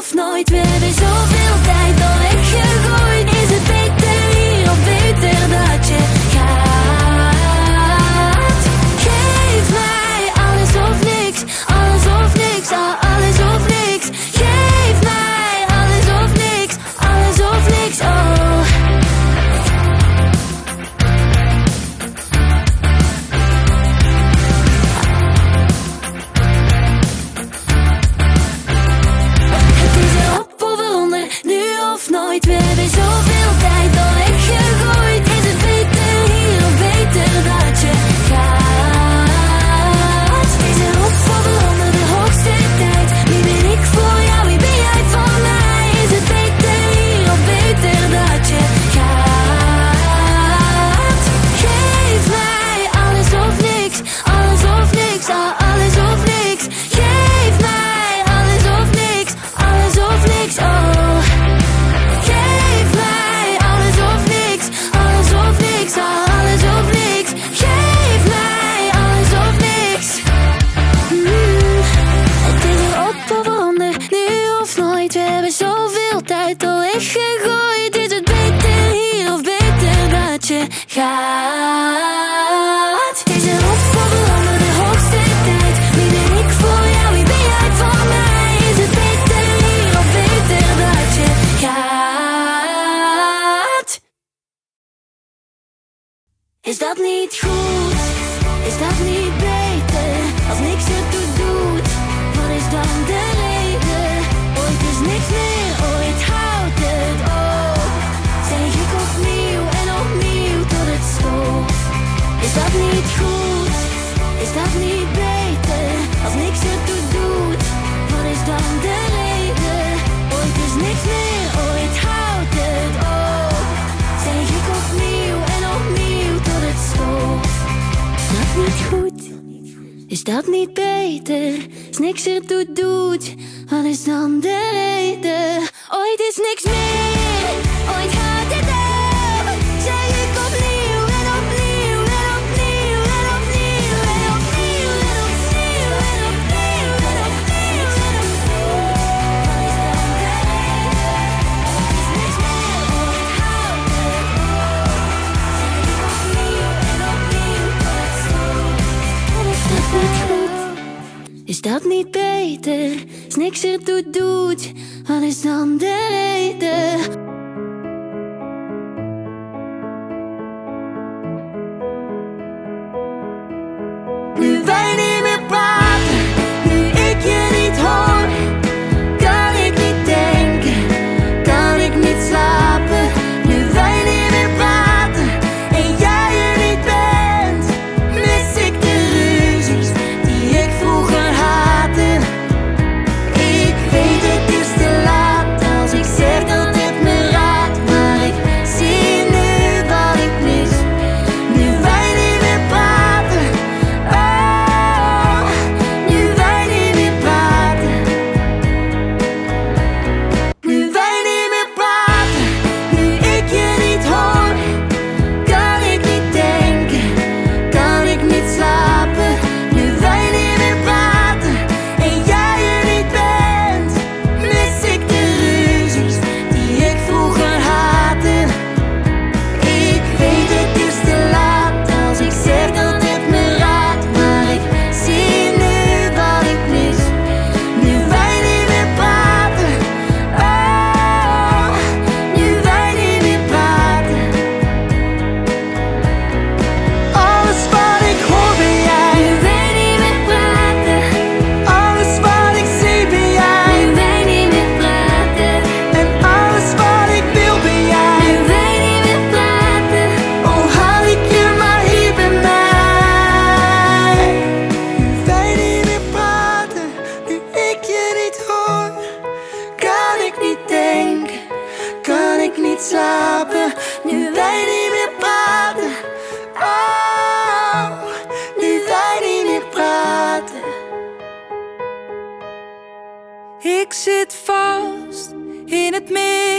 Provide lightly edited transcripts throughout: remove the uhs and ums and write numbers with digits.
of nooit. We hebben zoveel tijd al weggegooid. Is het beter hier of beter dat je gaat? Geef mij alles of niks, alles of niks, alles of niks. Geef mij alles of niks, alles of niks, oh. Nooit, we hebben zoveel tijd al weggegooid. Is het beter hier of beter dat je gaat? Is er op of onder de hoogste tijd? Wie ben ik voor jou, wie ben jij voor mij? Is het beter hier of beter dat je gaat? Geef mij alles of niks, alles of niks, alles of niks. Geef mij alles of niks, alles of niks, oh. Weggegooid, is het beter hier of beter dat je gaat? Is er op of onder de hoogste tijd? Wie ben ik voor jou, wie ben jij voor mij? Is het beter hier of beter dat je gaat? Is dat niet goed? Is dat niet beter? Als niks ertoe doet, wat is dan de reden? Ooit is niks meer, ooit houdt het op. Zeg ik opnieuw en opnieuw tot het stopt. Is dat niet goed? Is dat niet beter? Als niks ertoe doet, wat is dan de reden? Ooit is niks meer, ooit houdt het op. Zeg ik opnieuw en opnieuw tot het stopt. Is dat niet goed? Is dat niet beter? Als niks ertoe doet, wat is dan de reden? Ooit is niks meer, ooit houdt het op. Zeg ik opnieuw en opnieuw en opnieuw en opnieuw en opnieuw en opnieuw en opnieuw en opnieuw en opnieuw. Wat is dan de reden? Ooit is niks meer, ooit houdt het op. Zeg ik opnieuw en opnieuw tot het stopt. Is dat niet goed? Is dat niet beter? Als niks ertoe doet, wat is dan de reden? Nu wij niet meer praten, nu ik je niet hoor, kan ik niet denken, kan ik niet slapen. Nu wij niet meer praten en jij er niet bent, mis ik de ruzies die ik vroeger haatte. Ik weet het is te laat als ik zeg dat het me raakt, maar ik zie nu wat ik mis. Nu wij niet meer praten, oh, nu wij niet meer praten. Nu wij niet meer praten, nu ik je niet hoor, kan ik niet denken, kan ik niet slapen. Nu wij niet meer praten en jij er niet bent, mis ik de ruzies die ik vroeger haatte. Ik weet het is te laat als ik zeg dat het me raakt, maar ik zie nu wat ik mis. Nu wij niet meer praten, oh, nu wij niet meer praten. Alles wat ik hoor ben jij. Nu wij niet meer praten. Alles wat ik zie ben jij. Nu wij niet meer praten. En alles wat ik wil ben jij. Nu wij niet meer praten. Oh, haal ik je maar hier bij mij. Nu wij niet meer praten, nu ik je niet hoor, kan ik niet denken, kan ik niet slapen. Nu wij niet meer praten, oh, nu wij niet meer praten. Ik zit vast in het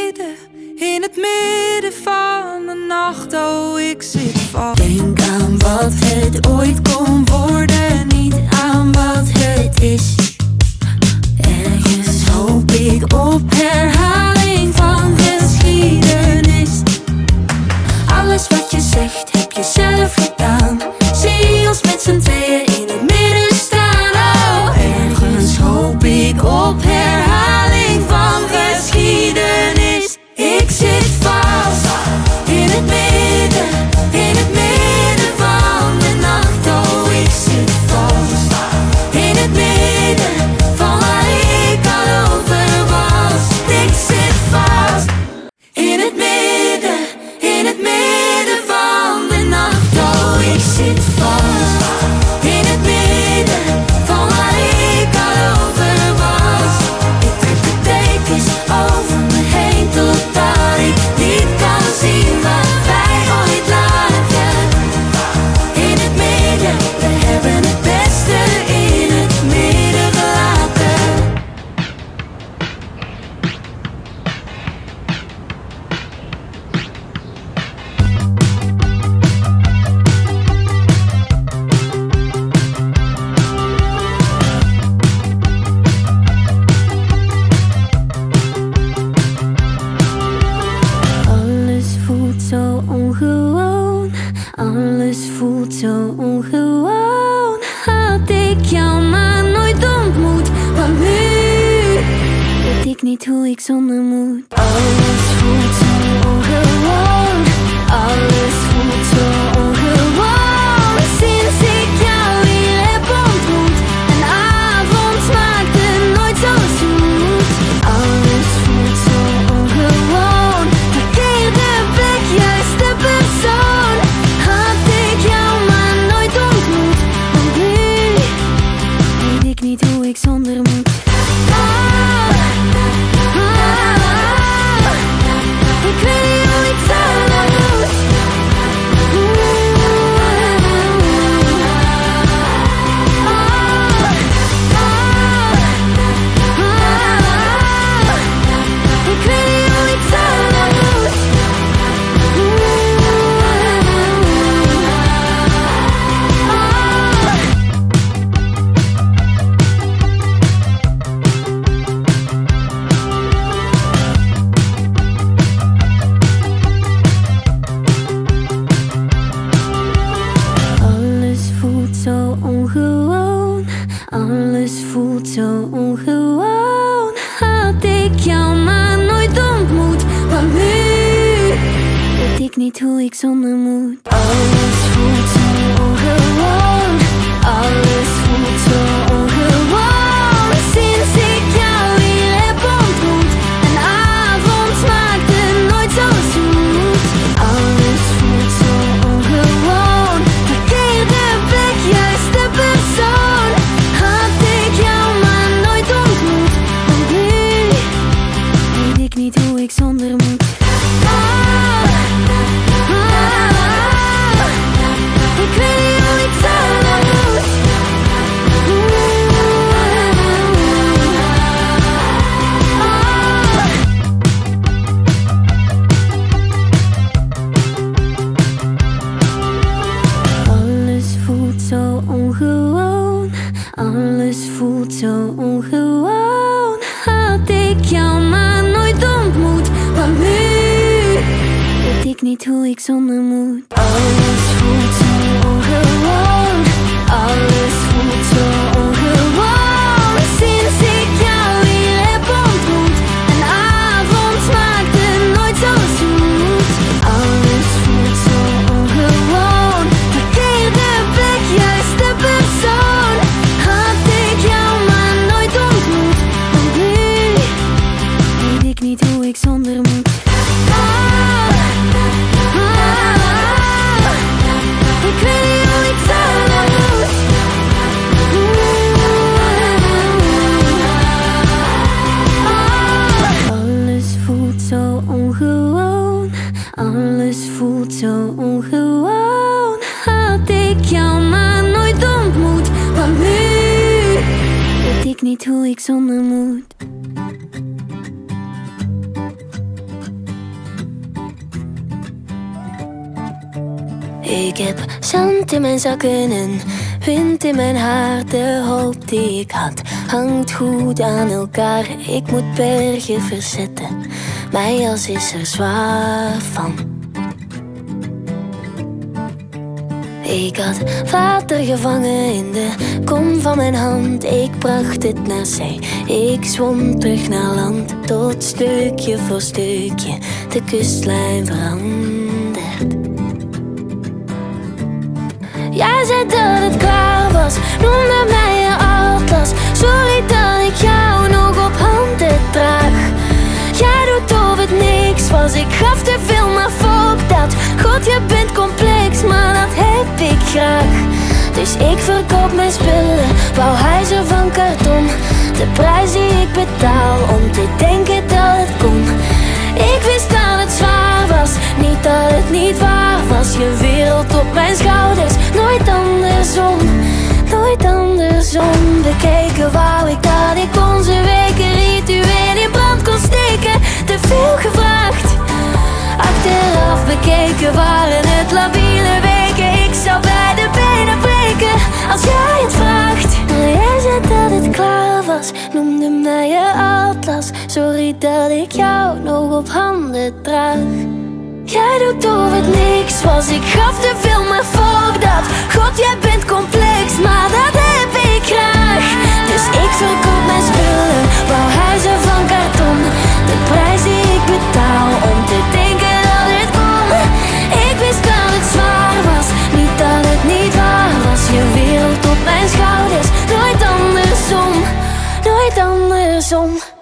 midden van de nacht. Oh, ik zit vast. Denk aan wat het ooit kon worden, niet aan wat het is. Ergens hoop ik op herhaling van geschiedenis. Alles wat je zegt heb je zelf gedaan. Zie ons met z'n tweeën in het midden staan. Oh, ergens hoop ik op herhaling van geschiedenis. Ik zit vast in het midden van de nacht. Oh, ik zit vast in het midden van waar ik al over was. Ik zit vast in het midden van de nacht. Oh, ik zit vast in het midden van waar ik al over was. Ik trek de dekens over me heen totdat ik niet kan zien waar wij ooit lagen. In het midden, we hebben het beste in het midden gelaten. Alles voelt zo ongewoon, alles voelt zo ongewoon. Had ik jou maar nooit ontmoet, want nu weet ik niet hoe ik zonder moet. Alles voelt zo ongewoon, alles voelt zo ongewoon. Sinds ik jou hier heb ontmoet, een avond smaakte nooit zo zoet. Alles voelt zo ongewoon, verkeerde plek, juiste persoon. Had ik jou maar nooit ontmoet, want nu weet ik niet hoe ik zonder moet. Ik weet niet hoe ik zonder moet. Ik weet niet hoe ik zonder moet. Alles voelt zo ongewoon, alles voelt zo ongewoon. Had ik jou maar nooit ontmoet, want nu weet ik niet hoe ik zonder moet. Alles voelt zo ongewoon, alles voelt zo ongewoon. Sinds ik jou hier heb ontmoet, een avond smaakte nooit zo zoet. Alles voelt zo ongewoon, verkeerde plek, juiste persoon. Had ik jou maar nooit ontmoet, want nu weet ik niet hoe ik zonder moet. Ik weet niet hoe ik zonder moet. Alles voelt zo ongewoon, alles voelt zo ongewoon. Had ik jou maar nooit ontmoet, want nu weet ik niet hoe ik zonder moet. Alles voelt zo ongewoon, alles voelt zo ongewoon. Sinds ik jou hier heb ontmoet, een avond smaakte nooit zo zoet. Alles voelt zo ongewoon, verkeerde plek, juiste persoon. Had ik jou maar nooit ontmoet, want nu weet ik niet hoe ik zonder moet. Ik weet niet hoe ik zonder moet. Alles voelt zo ongewoon, alles voelt zo ongewoon. Had ik jou maar nooit ontmoet, want nu weet ik niet hoe ik zonder moet. Ik heb zand in mijn zakken en Wind in mijn haar, de hoop die ik had, hangt goed aan elkaar. Ik moet bergen verzetten, mijn jas is er zwaar van. Ik had water gevangen in de kom van mijn hand. Ik bracht het naar zee, ik zwom terug naar land. Tot stukje voor stukje de kustlijn verandert. Jij zei dat het klaar was, noemde mij je atlas. Sorry dat ik jou nog op handen draag. Jij doet of het niks was, ik gaf te veel, maar fuck dat. God, je bent complex, maar dat heb ik graag. Dus ik verkoop mijn spullen, bouw huizen van karton. De prijs die ik betaal om te denken dat het kon. Ik wist dat het zwaar was, niet dat het niet waar was. Je wereld op mijn schouders, nooit andersom. Nooit andersom. Bekeken wou ik dat ik onze weken ritueel in brand kon steken. Te veel gevraagd. Achteraf bekeken waren het labiele weken. Ik zou beide benen breken als jij het vraagt. Jij zei dat het klaar was, noemde mij je atlas. Sorry dat ik jou nog op handen draag. Jij doet of het niks was, ik gaf te veel, maar fuck dat. God, jij bent complex, maar dat heb ik graag. Dus ik verkoop mijn spullen, bouw huizen van karton. De prijs die ik betaal om te denken dat het kon. Ik wist dat het zwaar was, niet dat het niet waar was. Je wereld op mijn schouders, nooit andersom. Nooit andersom.